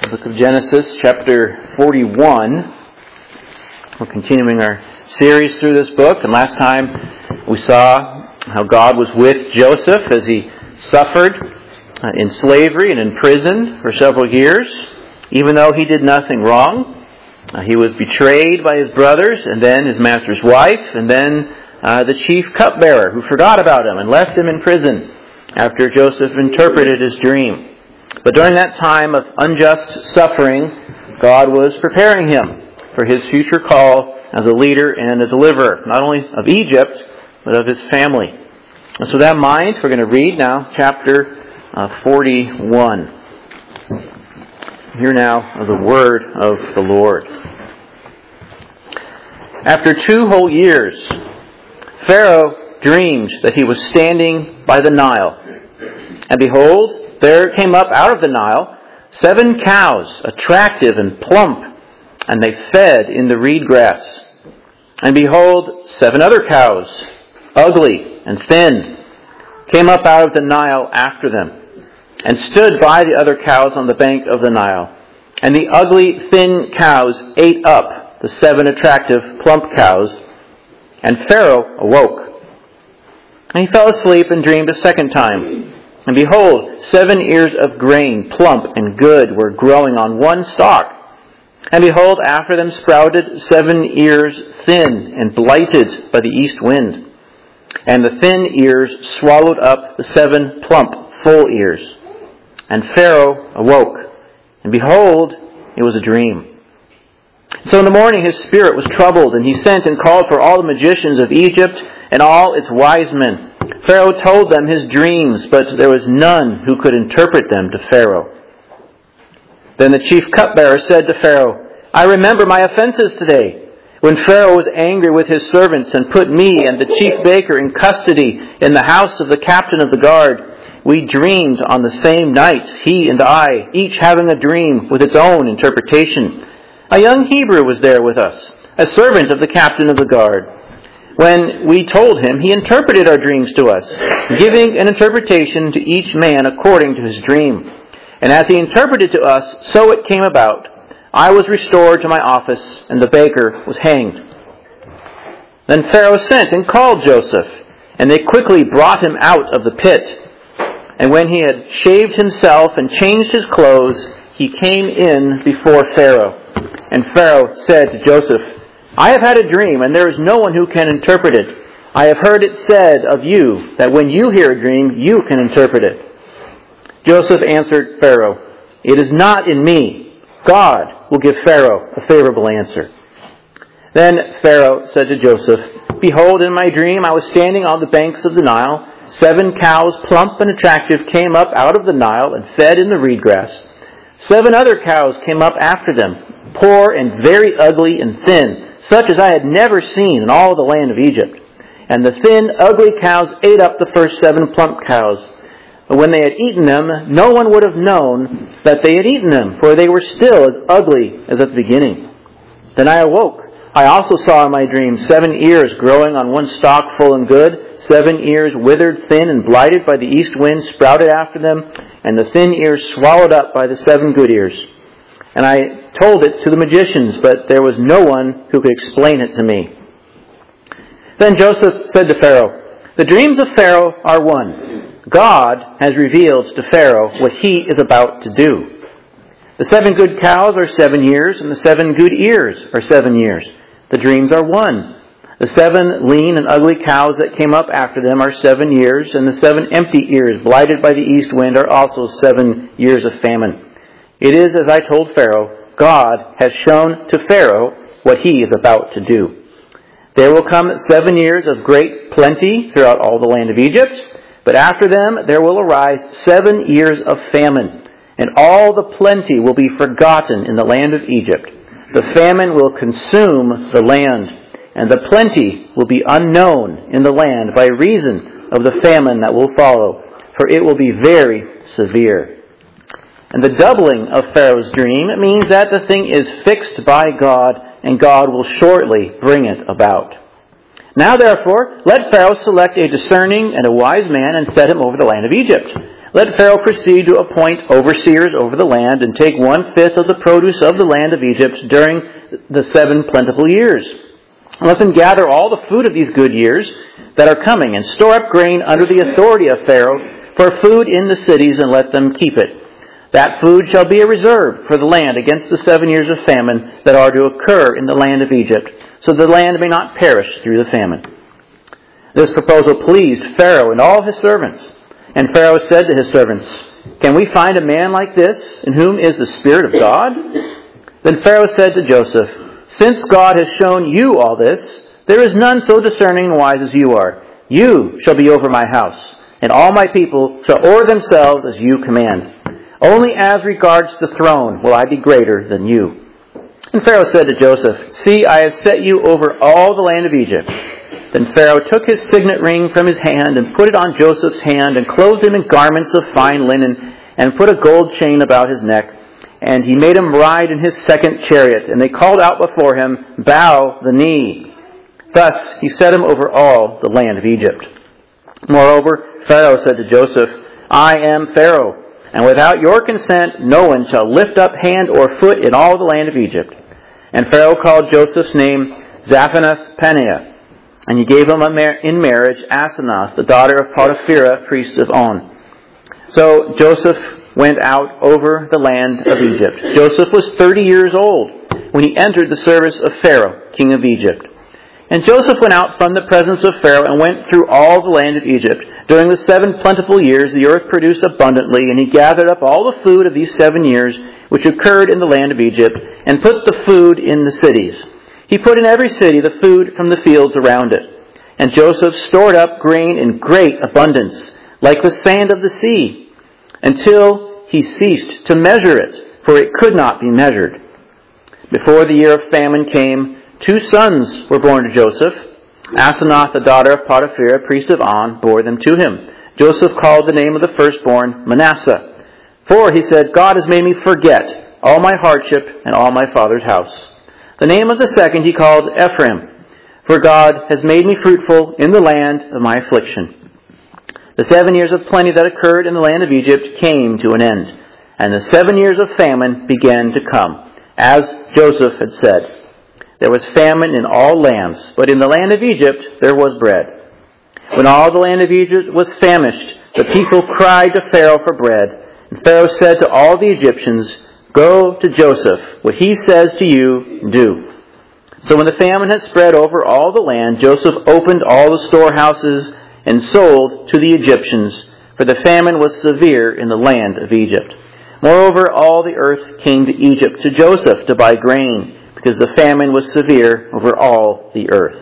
The book of Genesis, chapter 41. We're continuing our series through this book. And last time we saw how God was with Joseph as he suffered in slavery and in prison for several years. Even though he did nothing wrong, he was betrayed by his brothers and then his master's wife and then the chief cupbearer who forgot about him and left him in prison after Joseph interpreted his dream. But during that time of unjust suffering, God was preparing him for his future call as a leader and a deliverer, not only of Egypt, but of his family. And so with that in mind, we're going to read now chapter 41. Hear now the word of the Lord. After 2 whole years, Pharaoh dreamed that he was standing by the Nile. And behold, there came up out of the Nile 7 cows, attractive and plump, and they fed in the reed grass. And behold, 7 other cows, ugly and thin, came up out of the Nile after them, and stood by the other cows on the bank of the Nile. And the ugly, thin cows ate up the 7 attractive, plump cows, and Pharaoh awoke. And he fell asleep and dreamed a second time. And behold, 7 ears of grain, plump and good, were growing on one stalk. And behold, after them sprouted 7 ears, thin and blighted by the east wind. And the thin ears swallowed up the 7 plump, full ears. And Pharaoh awoke, and behold, it was a dream. So in the morning his spirit was troubled, and he sent and called for all the magicians of Egypt and all its wise men. Pharaoh told them his dreams, but there was none who could interpret them to Pharaoh. Then the chief cupbearer said to Pharaoh, I remember my offenses today, when Pharaoh was angry with his servants and put me and the chief baker in custody in the house of the captain of the guard. We dreamed on the same night, he and I, each having a dream with its own interpretation. A young Hebrew was there with us, a servant of the captain of the guard. When we told him, he interpreted our dreams to us, giving an interpretation to each man according to his dream. And as he interpreted to us, so it came about. I was restored to my office, and the baker was hanged. Then Pharaoh sent and called Joseph, and they quickly brought him out of the pit. And when he had shaved himself and changed his clothes, he came in before Pharaoh. And Pharaoh said to Joseph, I have had a dream, and there is no one who can interpret it. I have heard it said of you that when you hear a dream, you can interpret it. Joseph answered Pharaoh, It is not in me. God will give Pharaoh a favorable answer. Then Pharaoh said to Joseph, Behold, in my dream I was standing on the banks of the Nile. 7 cows, plump and attractive, came up out of the Nile and fed in the reed grass. 7 other cows came up after them, poor and very ugly and thin, such as I had never seen in all the land of Egypt. And the thin, ugly cows ate up the first 7 plump cows. But when they had eaten them, no one would have known that they had eaten them, for they were still as ugly as at the beginning. Then I awoke. I also saw in my dream 7 ears growing on one stalk full and good, 7 ears withered, thin, and blighted by the east wind sprouted after them, and the thin ears swallowed up by the 7 good ears. And I told it to the magicians, but there was no one who could explain it to me. Then Joseph said to Pharaoh, The dreams of Pharaoh are one. God has revealed to Pharaoh what he is about to do. The 7 good cows are 7 years, and the 7 good ears are 7 years. The dreams are one. The 7 lean and ugly cows that came up after them are 7 years, and the 7 empty ears blighted by the east wind are also 7 years of famine. It is as I told Pharaoh, God has shown to Pharaoh what he is about to do. There will come 7 years of great plenty throughout all the land of Egypt, but after them there will arise 7 years of famine, and all the plenty will be forgotten in the land of Egypt. The famine will consume the land, and the plenty will be unknown in the land by reason of the famine that will follow, for it will be very severe. And the doubling of Pharaoh's dream means that the thing is fixed by God, and God will shortly bring it about. Now therefore, let Pharaoh select a discerning and a wise man and set him over the land of Egypt. let Pharaoh proceed to appoint overseers over the land and take 1/5 of the produce of the land of Egypt during the 7 plentiful years. Let them gather all the food of these good years that are coming and store up grain under the authority of Pharaoh for food in the cities, and let them keep it. That food shall be a reserve for the land against the 7 years of famine that are to occur in the land of Egypt, so the land may not perish through the famine. This proposal pleased Pharaoh and all his servants. And Pharaoh said to his servants, "Can we find a man like this, in whom is the Spirit of God?" Then Pharaoh said to Joseph, "Since God has shown you all this, there is none so discerning and wise as you are. You shall be over my house, and all my people shall order themselves as you command. Only as regards the throne will I be greater than you." And Pharaoh said to Joseph, "See, I have set you over all the land of Egypt." Then Pharaoh took his signet ring from his hand and put it on Joseph's hand and clothed him in garments of fine linen and put a gold chain about his neck. And he made him ride in his second chariot. And they called out before him, "Bow the knee." Thus he set him over all the land of Egypt. Moreover, Pharaoh said to Joseph, "I am Pharaoh, and without your consent no one shall lift up hand or foot in all the land of Egypt." And Pharaoh called Joseph's name Zaphenath-Paneah. And he gave him in marriage Asenath, the daughter of Potipherah, priest of On. So Joseph went out over the land of Egypt. Joseph was 30 years old when he entered the service of Pharaoh, king of Egypt. And Joseph went out from the presence of Pharaoh and went through all the land of Egypt. During the 7 plentiful years the earth produced abundantly, and he gathered up all the food of these 7 years which occurred in the land of Egypt, and put the food in the cities. He put in every city the food from the fields around it. And Joseph stored up grain in great abundance, like the sand of the sea, until he ceased to measure it, for it could not be measured. Before the year of famine came, 2 sons were born to Joseph. Asenath, the daughter of Potipherah, priest of On, bore them to him. Joseph called the name of the firstborn Manasseh. For, he said, "God has made me forget all my hardship and all my father's house." The name of the second he called Ephraim, for God has made me fruitful in the land of my affliction. The 7 years of plenty that occurred in the land of Egypt came to an end, and the 7 years of famine began to come, as Joseph had said. There was famine in all lands, but in the land of Egypt there was bread. When all the land of Egypt was famished, the people cried to Pharaoh for bread. And Pharaoh said to all the Egyptians, "Go to Joseph. What he says to you, do." So when the famine had spread over all the land, Joseph opened all the storehouses and sold to the Egyptians, for the famine was severe in the land of Egypt. Moreover, all the earth came to Egypt to Joseph to buy grain, because the famine was severe over all the earth.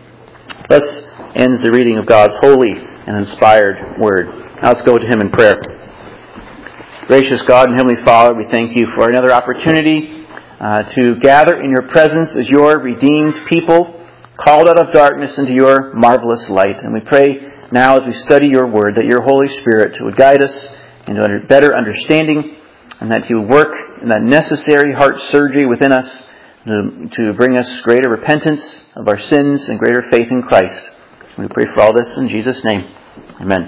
Thus ends the reading of God's holy and inspired word. Now let's go to him in prayer. Gracious God and Heavenly Father, we thank you for another opportunity to gather in your presence as your redeemed people, called out of darkness into your marvelous light. And we pray now as we study your word that your Holy Spirit would guide us into better understanding, and that he would work in that necessary heart surgery within us to bring us greater repentance of our sins and greater faith in Christ. We pray for all this in Jesus' name. Amen.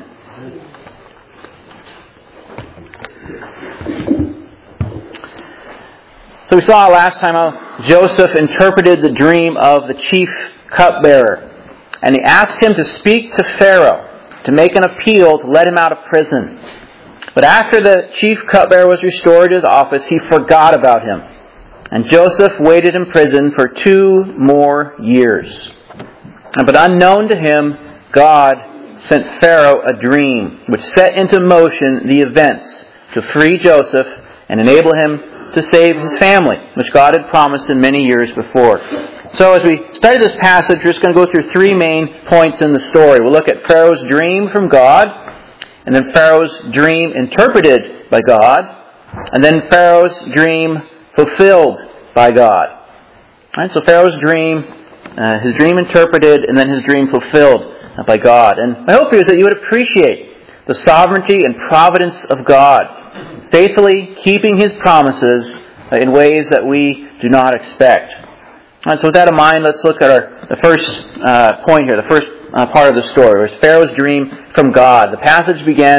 So we saw last time how Joseph interpreted the dream of the chief cupbearer. And he asked him to speak to Pharaoh, to make an appeal to let him out of prison. But after the chief cupbearer was restored to his office, he forgot about him. And Joseph waited in prison for 2 more years. But unknown to him, God sent Pharaoh a dream which set into motion the events to free Joseph and enable him to save his family, which God had promised him many years before. So as we study this passage, we're just going to go through 3 main points in the story. We'll look at Pharaoh's dream from God, and then Pharaoh's dream interpreted by God, and then Pharaoh's dream fulfilled by God. All right, so Pharaoh's dream, his dream interpreted, and then his dream fulfilled by God. And my hope here is that you would appreciate the sovereignty and providence of God, faithfully keeping his promises in ways that we do not expect. And so with that in mind, let's look at the first point here, the first part of the story. It was Pharaoh's dream from God. The passage began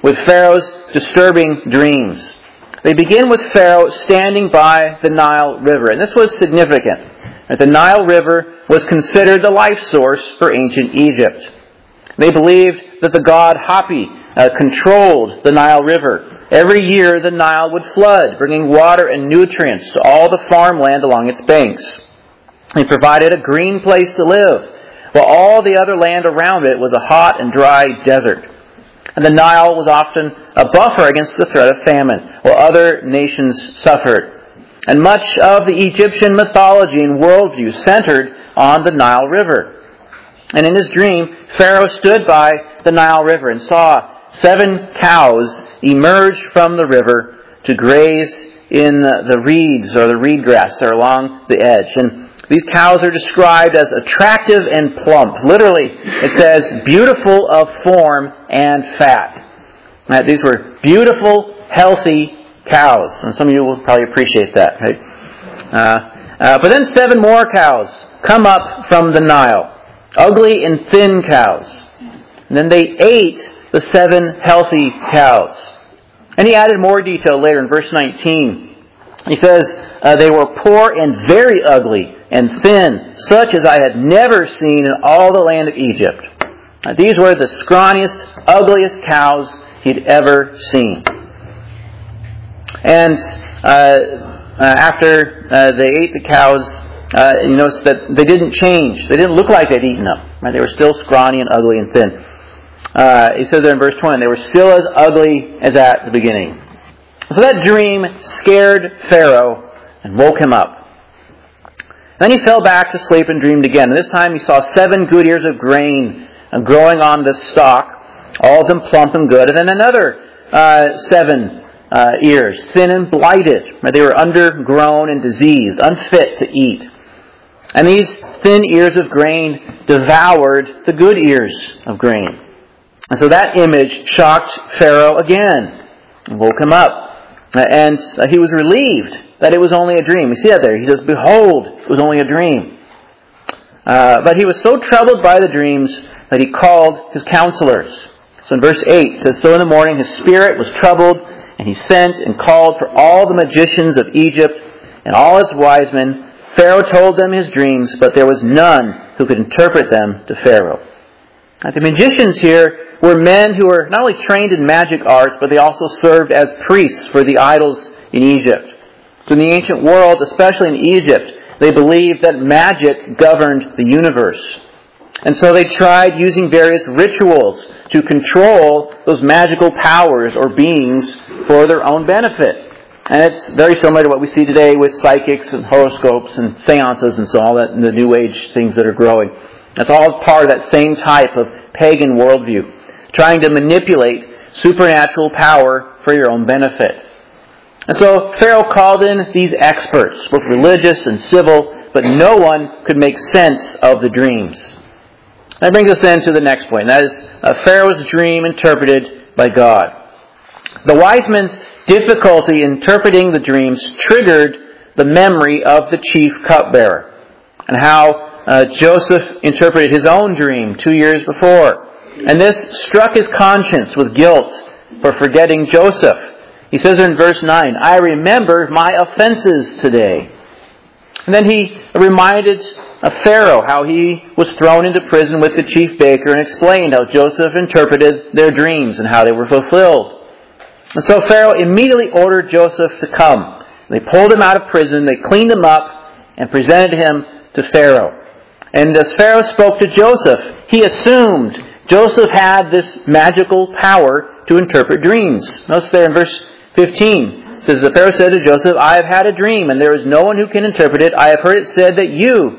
with Pharaoh's disturbing dreams. They begin with Pharaoh standing by the Nile River. And this was significant. The Nile River was considered the life source for ancient Egypt. They believed that the god Hapi controlled the Nile River. Every year the Nile would flood, bringing water and nutrients to all the farmland along its banks. He provided a green place to live, while all the other land around it was a hot and dry desert. And the Nile was often a buffer against the threat of famine, while other nations suffered. And much of the Egyptian mythology and worldview centered on the Nile River. And in his dream, Pharaoh stood by the Nile River and saw 7 cows emerge from the river to graze in the reeds or the reed grass that are along the edge. And these cows are described as attractive and plump. Literally, it says beautiful of form and fat. These were beautiful, healthy cows. And some of you will probably appreciate that, right? But then 7 more cows come up from the Nile. Ugly and thin cows. And then they ate the 7 healthy cows. And he added more detail later in verse 19. He says, they were poor and very ugly and thin, such as I had never seen in all the land of Egypt. These were the scrawniest, ugliest cows he'd ever seen. And after they ate the cows, you notice that they didn't change. They didn't look like they'd eaten them. Right? They were still scrawny and ugly and thin. He says there in verse 20, they were still as ugly as at the beginning. So that dream scared Pharaoh and woke him up. Then he fell back to sleep and dreamed again. And this time he saw 7 good ears of grain growing on the stalk, all of them plump and good. And then another 7 ears, thin and blighted. They were undergrown and diseased, unfit to eat. And these thin ears of grain devoured the good ears of grain. And so that image shocked Pharaoh again and woke him up. And he was relieved that it was only a dream. We see that there. He says, behold, it was only a dream. But he was so troubled by the dreams that he called his counselors. So in verse 8 it says, so in the morning his spirit was troubled, and he sent and called for all the magicians of Egypt and all his wise men. Pharaoh told them his dreams, but there was none who could interpret them to Pharaoh. Now, the magicians here were men who were not only trained in magic arts, but they also served as priests for the idols in Egypt. So in the ancient world, especially in Egypt, they believed that magic governed the universe. And so they tried using various rituals to control those magical powers or beings for their own benefit. And it's very similar to what we see today with psychics and horoscopes and seances and so on, that the New Age things that are growing. That's all part of that same type of pagan worldview, trying to manipulate supernatural power for your own benefit. And so Pharaoh called in these experts, both religious and civil, but no one could make sense of the dreams. That brings us then to the next point. That is Pharaoh's dream interpreted by God. The wise men's difficulty interpreting the dreams triggered the memory of the chief cupbearer and how Joseph interpreted his own dream 2 years before. And this struck his conscience with guilt for forgetting Joseph. He says in verse 9, I remember my offenses today. And then he reminded Pharaoh how he was thrown into prison with the chief baker and explained how Joseph interpreted their dreams and how they were fulfilled. And so Pharaoh immediately ordered Joseph to come. They pulled him out of prison, they cleaned him up, and presented him to Pharaoh. And as Pharaoh spoke to Joseph, he assumed Joseph had this magical power to interpret dreams. Notice there in verse 15, it says, the Pharaoh said to Joseph, I have had a dream, and there is no one who can interpret it. I have heard it said that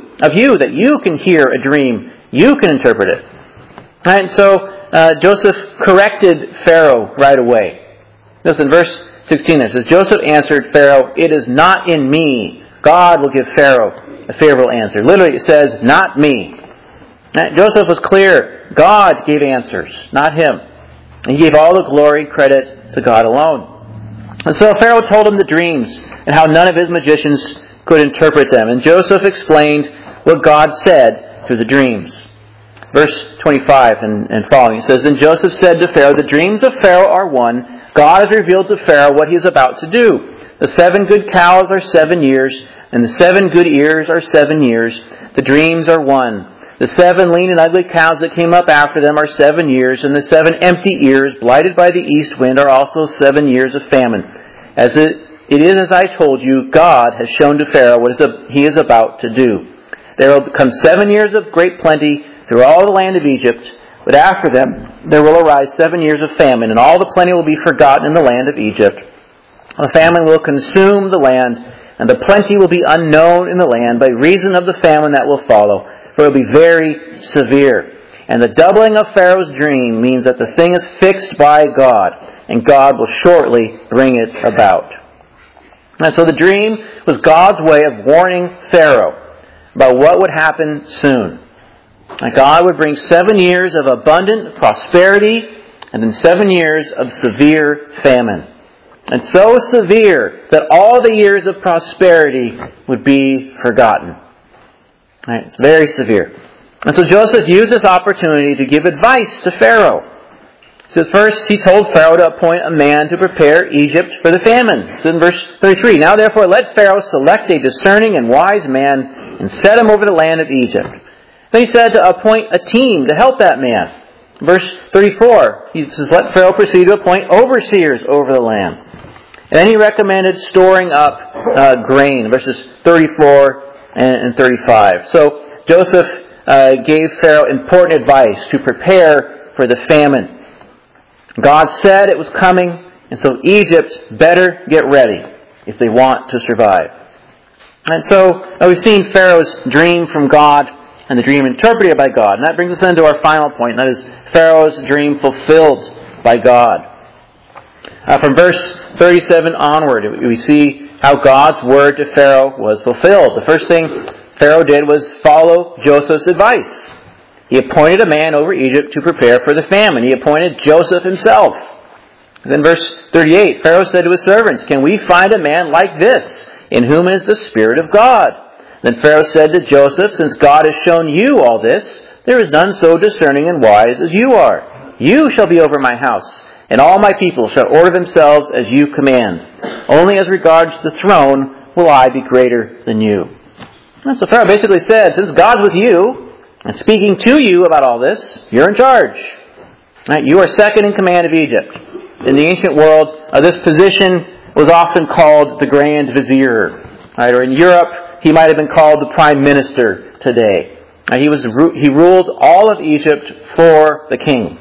you can hear a dream. You can interpret it. And so Joseph corrected Pharaoh right away. Notice in verse 16 it says, Joseph answered Pharaoh, it is not in me. God will give Pharaoh a favorable answer. Literally it says, not me. Now, Joseph was clear. God gave answers, not him. And he gave all the glory, credit to God alone. And so Pharaoh told him the dreams and how none of his magicians could interpret them. And Joseph explained what God said through the dreams. verse 25 and following. It says, Then Joseph said to Pharaoh, The dreams of Pharaoh are one. God has revealed to Pharaoh what he is about to do. The 7 good cows are 7 years, and the 7 good ears are 7 years. The dreams are one. The 7 lean and ugly cows that came up after them are 7 years, and the 7 empty ears, blighted by the east wind, are also 7 years of famine. As it is as I told you, God has shown to Pharaoh what he is about to do. There will come 7 years of great plenty through all the land of Egypt, but after them there will arise 7 years of famine, and all the plenty will be forgotten in the land of Egypt. The famine will consume the land, and the plenty will be unknown in the land by reason of the famine that will follow, for it will be very severe. And the doubling of Pharaoh's dream means that the thing is fixed by God, and God will shortly bring it about. And so the dream was God's way of warning Pharaoh about what would happen soon. And God would bring 7 years of abundant prosperity, and then 7 years of severe famine. And so severe that all the years of prosperity would be forgotten. Right? It's very severe. And so Joseph used this opportunity to give advice to Pharaoh. So first he told Pharaoh to appoint a man to prepare Egypt for the famine. So in verse 33, Now therefore let Pharaoh select a discerning and wise man and set him over the land of Egypt. Then he said to appoint a team to help that man. Verse 34, he says, Let Pharaoh proceed to appoint overseers over the land. And then he recommended storing up grain, verses 34 and 35. So Joseph gave Pharaoh important advice to prepare for the famine. God said it was coming, and so Egypt better get ready if they want to survive. And so we've seen Pharaoh's dream from God and the dream interpreted by God. And that brings us then to our final point, and that is Pharaoh's dream fulfilled by God. From verse 37 onward, we see how God's word to Pharaoh was fulfilled. The first thing Pharaoh did was follow Joseph's advice. He appointed a man over Egypt to prepare for the famine. He appointed Joseph himself. Then verse 38, Pharaoh said to his servants, Can we find a man like this, in whom is the Spirit of God? Then Pharaoh said to Joseph, Since God has shown you all this, there is none so discerning and wise as you are. You shall be over my house, and all my people shall order themselves as you command. Only as regards the throne will I be greater than you. And so Pharaoh basically said, Since God's with you, and speaking to you about all this, you're in charge. Right? You are second in command of Egypt. In the ancient world, this position was often called the Grand Vizier. Right? Or in Europe, he might have been called the Prime Minister today. He ruled all of Egypt for the king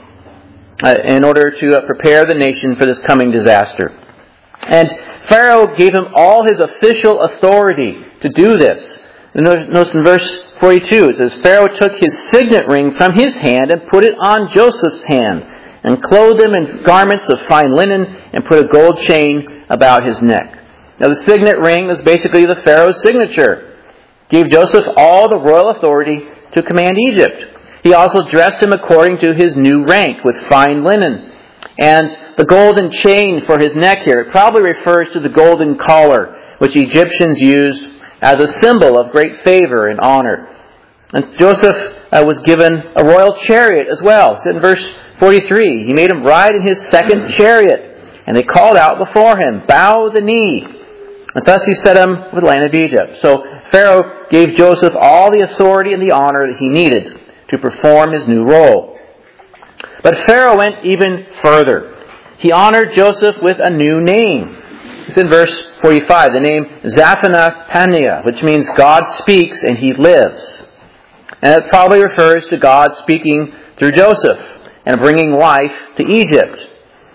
in order to prepare the nation for this coming disaster. And Pharaoh gave him all his official authority to do this. Notice in verse 42, it says, Pharaoh took his signet ring from his hand and put it on Joseph's hand, and clothed him in garments of fine linen, and put a gold chain about his neck. Now the signet ring is basically the Pharaoh's signature. Gave Joseph all the royal authority to command Egypt. He also dressed him according to his new rank with fine linen. And the golden chain for his neck here, it probably refers to the golden collar, which Egyptians used as a symbol of great favor and honor. And Joseph was given a royal chariot as well. It's in verse 43. He made him ride in his second chariot. And they called out before him, Bow the knee. And thus he set him with the land of Egypt. So Pharaoh gave Joseph all the authority and the honor that he needed to perform his new role. But Pharaoh went even further. He honored Joseph with a new name. It's in verse 45, the name Zaphanath-Paneah, which means God speaks and he lives. And it probably refers to God speaking through Joseph and bringing life to Egypt.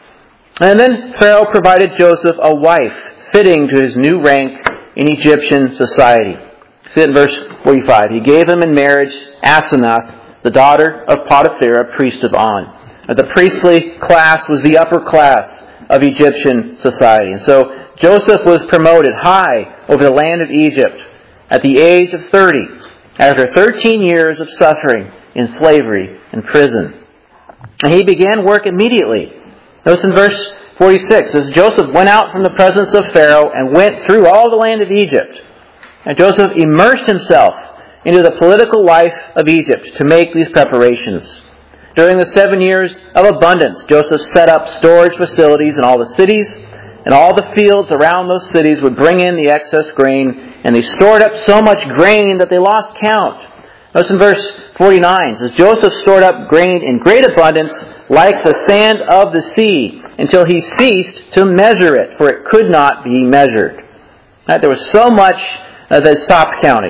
And then Pharaoh provided Joseph a wife fitting to his new rank in Egyptian society. See it in verse 45. He gave him in marriage Asenath, the daughter of Potiphar, priest of On. The priestly class was the upper class of Egyptian society. And so Joseph was promoted high over the land of Egypt at the age of 30, after 13 years of suffering in slavery and prison. And he began work immediately. Notice in verse 46, as Joseph went out from the presence of Pharaoh and went through all the land of Egypt. And Joseph immersed himself into the political life of Egypt to make these preparations. During the 7 years of abundance, Joseph set up storage facilities in all the cities, and all the fields around those cities would bring in the excess grain, and they stored up so much grain that they lost count. Notice in verse 49, it says, Joseph stored up grain in great abundance, like the sand of the sea, until he ceased to measure it, for it could not be measured. Right? There was so much that it stopped counting.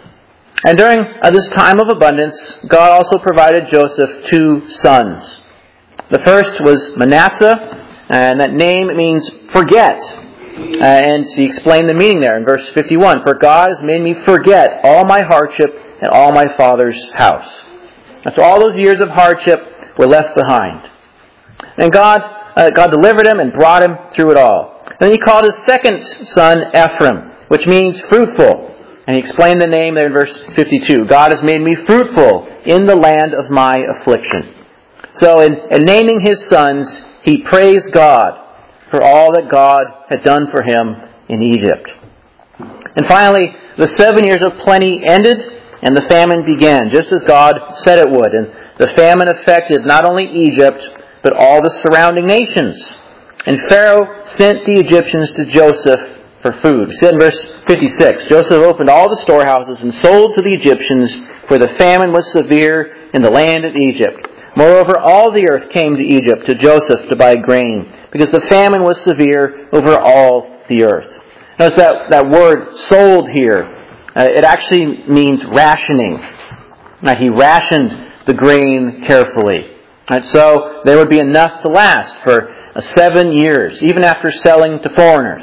And during this time of abundance, God also provided Joseph 2 sons. The first was Manasseh, and that name means forget. And he explained the meaning there in verse 51. For God has made me forget all my hardship and all my father's house. And so all those years of hardship were left behind. And God delivered him and brought him through it all. Then he called his second son Ephraim, which means fruitful. And he explained the name there in verse 52. God has made me fruitful in the land of my affliction. So in naming his sons, he praised God for all that God had done for him in Egypt. And finally, the 7 years of plenty ended and the famine began, just as God said it would. And the famine affected not only Egypt, but all the surrounding nations. And Pharaoh sent the Egyptians to Joseph for food. We see in verse 56, Joseph opened all the storehouses and sold to the Egyptians, for the famine was severe in the land of Egypt. Moreover, all the earth came to Egypt to Joseph to buy grain, because the famine was severe over all the earth. Notice that word sold here. It actually means rationing. Now, he rationed the grain carefully. And so there would be enough to last for 7 years, even after selling to foreigners.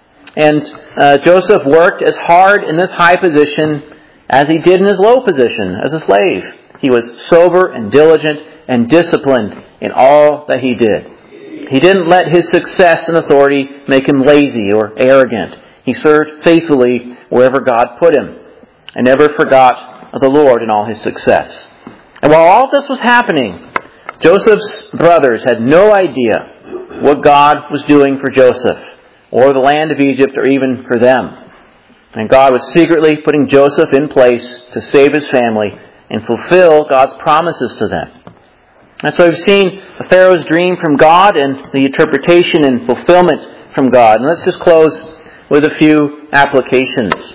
And Joseph worked as hard in this high position as he did in his low position as a slave. He was sober and diligent and disciplined in all that he did. He didn't let his success and authority make him lazy or arrogant. He served faithfully wherever God put him and never forgot the Lord in all his success. And while all this was happening, Joseph's brothers had no idea what God was doing for Joseph or the land of Egypt or even for them. And God was secretly putting Joseph in place to save his family and fulfill God's promises to them. And so we've seen Pharaoh's dream from God and the interpretation and fulfillment from God. And let's just close with a few applications.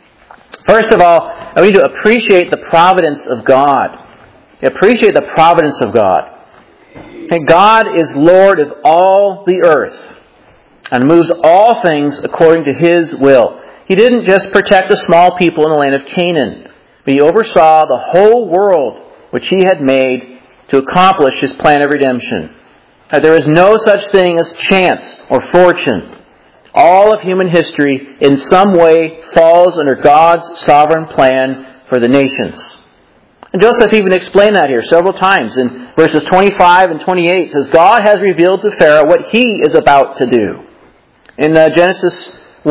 First of all, I need to appreciate the providence of God. Appreciate the providence of God. And God is Lord of all the earth and moves all things according to His will. He didn't just protect the small people in the land of Canaan, but He oversaw the whole world which He had made to accomplish His plan of redemption. There is no such thing as chance or fortune. All of human history in some way falls under God's sovereign plan for the nations. And Joseph even explained that here several times. In verses 25 and 28, it says, God has revealed to Pharaoh what he is about to do. In Genesis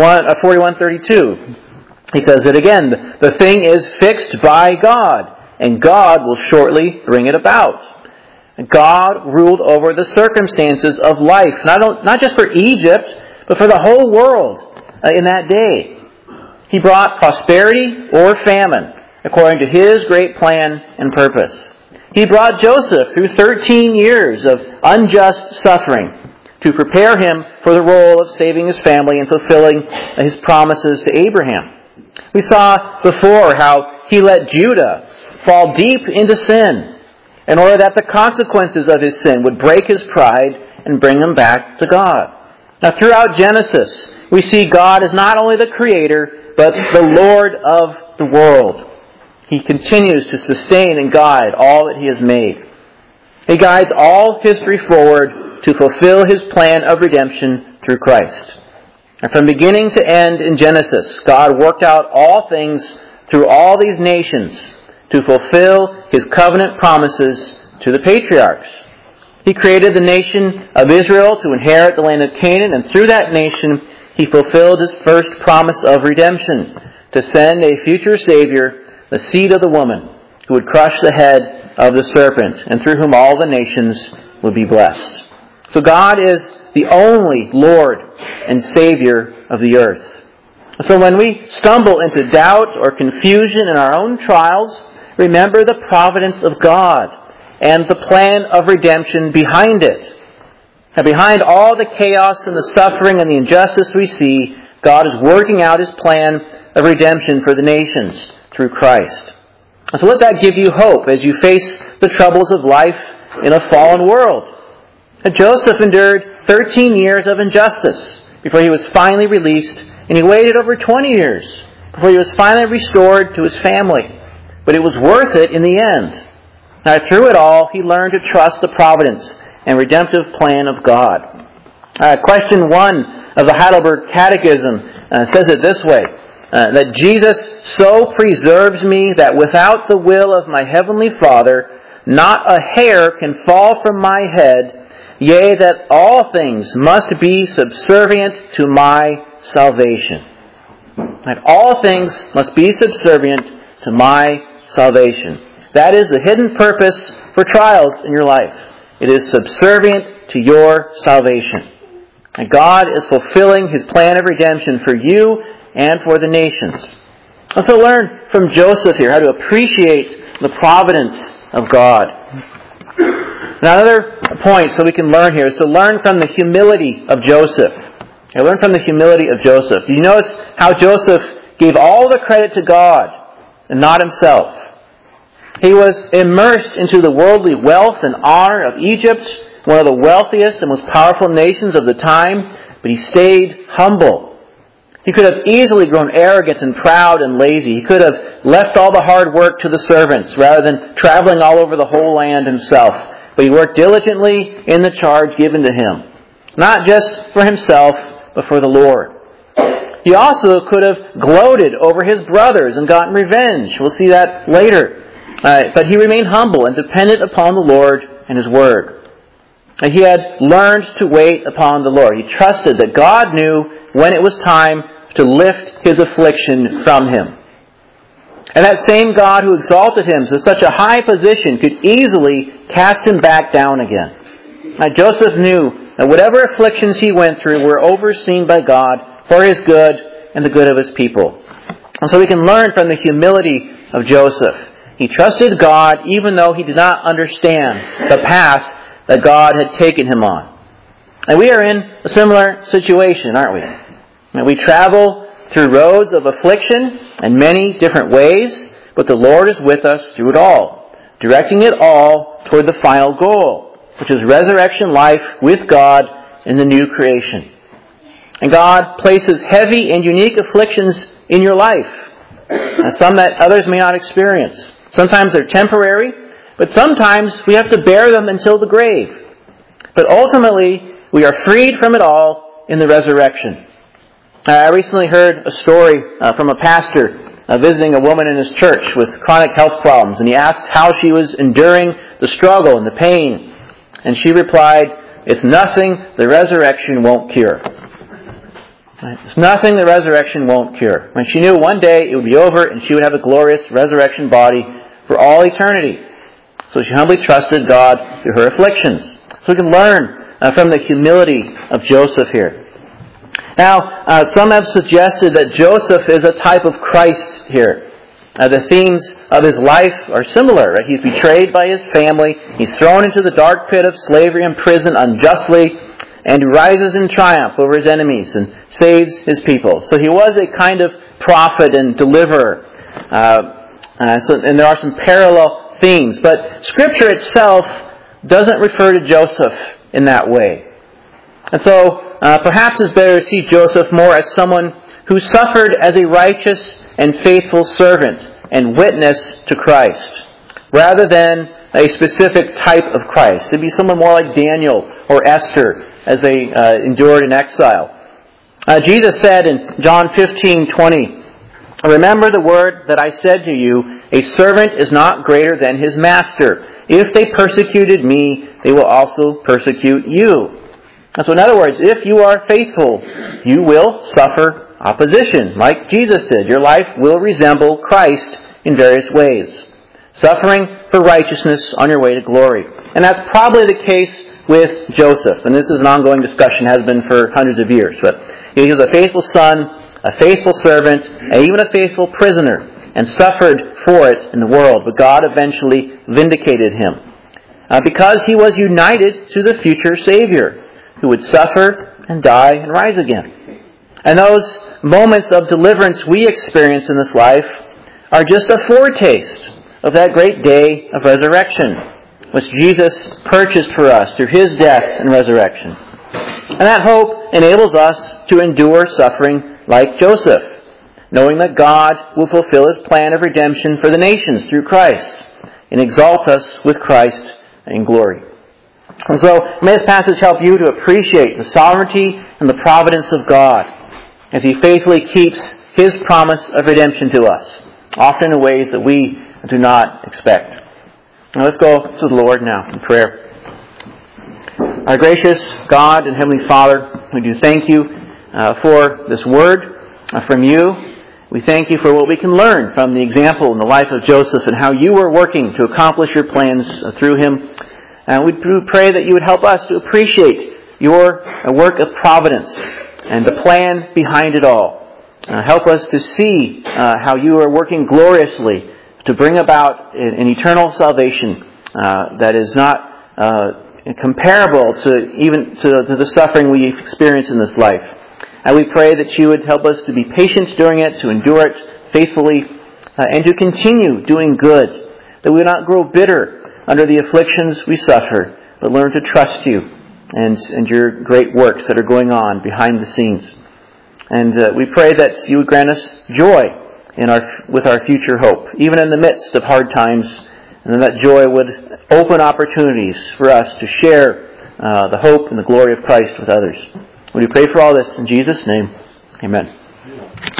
41:32, he says it again, the thing is fixed by God, and God will shortly bring it about. God ruled over the circumstances of life, not just for Egypt, but for the whole world in that day. He brought prosperity or famine according to His great plan and purpose. He brought Joseph through 13 years of unjust suffering to prepare him for the role of saving his family and fulfilling His promises to Abraham. We saw before how He let Judah fall deep into sin in order that the consequences of his sin would break his pride and bring him back to God. Now, throughout Genesis, we see God as not only the Creator, but the Lord of the world. He continues to sustain and guide all that He has made. He guides all history forward to fulfill His plan of redemption through Christ. And from beginning to end in Genesis, God worked out all things through all these nations to fulfill His covenant promises to the patriarchs. He created the nation of Israel to inherit the land of Canaan, and through that nation He fulfilled His first promise of redemption, to send a future Savior, the seed of the woman, who would crush the head of the serpent, and through whom all the nations would be blessed. So God is the only Lord and Savior of the earth. So when we stumble into doubt or confusion in our own trials, remember the providence of God and the plan of redemption behind it. And behind all the chaos and the suffering and the injustice we see, God is working out His plan of redemption for the nations through Christ. So let that give you hope as you face the troubles of life in a fallen world. And Joseph endured 13 years of injustice before he was finally released, and he waited over 20 years before he was finally restored to his family. But it was worth it in the end. Now, through it all, he learned to trust the providence and redemptive plan of God. Question 1 of the Heidelberg Catechism says it this way, that Jesus so preserves me that without the will of my heavenly Father, not a hair can fall from my head, yea, that all things must be subservient to my salvation. That all things must be subservient to my salvation. That is the hidden purpose for trials in your life. It is subservient to your salvation. And God is fulfilling His plan of redemption for you and for the nations. Also learn from Joseph here how to appreciate the providence of God. Another point so we can learn here is to learn from the humility of Joseph. Learn from the humility of Joseph. Do you notice how Joseph gave all the credit to God and not himself? He was immersed into the worldly wealth and honor of Egypt, one of the wealthiest and most powerful nations of the time, but he stayed humble. He could have easily grown arrogant and proud and lazy. He could have left all the hard work to the servants rather than traveling all over the whole land himself. But he worked diligently in the charge given to him, not just for himself, but for the Lord. He also could have gloated over his brothers and gotten revenge. We'll see that later. But he remained humble and dependent upon the Lord and His Word. And he had learned to wait upon the Lord. He trusted that God knew when it was time to lift his affliction from him. And that same God who exalted him to such a high position could easily cast him back down again. Now, Joseph knew that whatever afflictions he went through were overseen by God for his good and the good of His people. And so we can learn from the humility of Joseph. He trusted God even though he did not understand the path that God had taken him on. And we are in a similar situation, aren't we? And we travel through roads of affliction in many different ways, but the Lord is with us through it all, directing it all toward the final goal, which is resurrection life with God in the new creation. And God places heavy and unique afflictions in your life, some that others may not experience. Sometimes they're temporary, but sometimes we have to bear them until the grave. But ultimately, we are freed from it all in the resurrection. I recently heard a story from a pastor visiting a woman in his church with chronic health problems, and he asked how she was enduring the struggle and the pain. And she replied, "It's nothing the resurrection won't cure." It's nothing the resurrection won't cure. When she knew one day it would be over and she would have a glorious resurrection body for all eternity. So she humbly trusted God through her afflictions. So we can learn from the humility of Joseph here. Now, some have suggested that Joseph is a type of Christ here. The themes of his life are similar. Right? He's betrayed by his family. He's thrown into the dark pit of slavery and prison unjustly. And he rises in triumph over his enemies and saves his people. So he was a kind of prophet and deliverer. And there are some parallel themes. But Scripture itself doesn't refer to Joseph in that way. And so perhaps it's better to see Joseph more as someone who suffered as a righteous and faithful servant and witness to Christ, rather than a specific type of Christ. It'd be someone more like Daniel or Esther as they endured in exile. Jesus said in John 15:20, "Remember the word that I said to you, a servant is not greater than his master. If they persecuted me, they will also persecute you." And so in other words, if you are faithful, you will suffer opposition, like Jesus did. Your life will resemble Christ in various ways. Suffering for righteousness on your way to glory. And that's probably the case with Joseph. And this is an ongoing discussion, has been for hundreds of years. But he was a faithful son a faithful servant, and even a faithful prisoner, and suffered for it in the world. But God eventually vindicated him because he was united to the future Savior who would suffer and die and rise again. And those moments of deliverance we experience in this life are just a foretaste of that great day of resurrection, which Jesus purchased for us through His death and resurrection. And that hope enables us to endure suffering like Joseph, knowing that God will fulfill His plan of redemption for the nations through Christ and exalt us with Christ in glory. And so, may this passage help you to appreciate the sovereignty and the providence of God as He faithfully keeps His promise of redemption to us, often in ways that we do not expect. Now let's go to the Lord now in prayer. Our gracious God and Heavenly Father, we do thank You for this word from You. We thank You for what we can learn from the example in the life of Joseph and how You were working to accomplish Your plans through him. And we do pray that You would help us to appreciate Your work of providence and the plan behind it all. Help us to see how You are working gloriously to bring about an eternal salvation that is not comparable to the suffering we experience in this life. And we pray that You would help us to be patient during it, to endure it faithfully, and to continue doing good, that we would not grow bitter under the afflictions we suffer, but learn to trust You and Your great works that are going on behind the scenes. And we pray that You would grant us joy with our future hope, even in the midst of hard times, and that joy would open opportunities for us to share the hope and the glory of Christ with others. We pray for all this in Jesus' name. Amen.